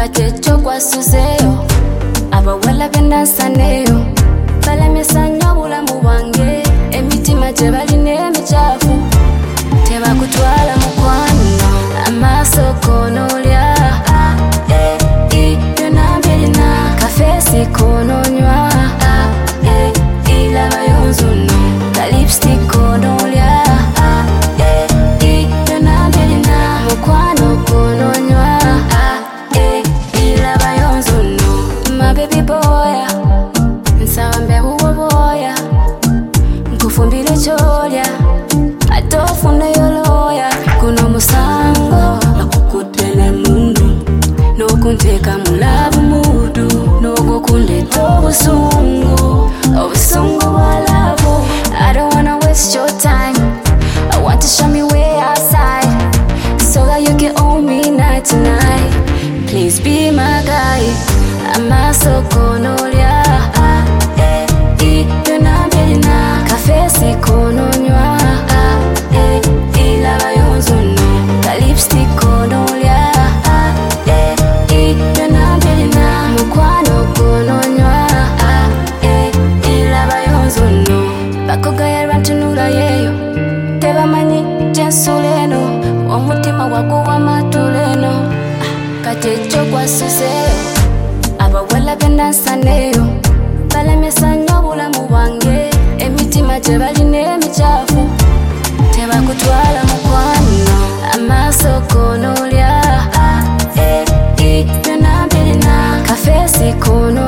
katecho kwa suzeyo abawala bendansaneyo balemesanya obulamu bwange emitima gye balina emicafu tebakutwala mukwano amaaso konoolya yonambirina kafeesi kononywa ilabayo nzuno kalipstick konoolya yonambirina mukwano kononywa ilabayo nzuno my baby boy nsaba mbebuwo boya nkufumbire kyolya ate ofuneyo looya guno musango nakukutele mundu n'okunteeka mu laavu muudu n'ogwokundeeta obusungu bwa laavu. I don't wanna waste your time. I want to show me way outside so that you can own me night to night. Please be my guy. Amaaso konoolya yonambirina kafeesi kononywa ilabayo nzuno kalipstick konoolya yonambirina mukwano kononywa ilabayo nzuno bakugaya lwantunula yeyo tebamanyi gyensuleno omutima waguwa matuleno katecho kwa suzeyo abawala bendansaneyo balemesanya obulamu bwange emitima gye balina emicafu tebakutwala mukwano amaaso konoolya yonambirina kafeesi kono